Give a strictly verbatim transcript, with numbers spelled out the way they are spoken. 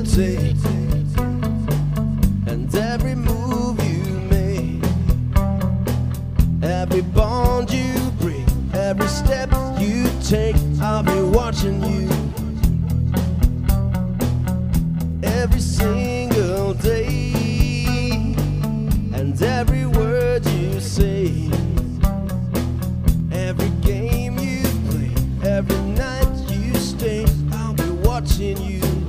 you take, and every move you make, every bond you break, every step you take, I'll be watching you every single day, and every word you say, every game you play, every night you stay, I'll be watching you.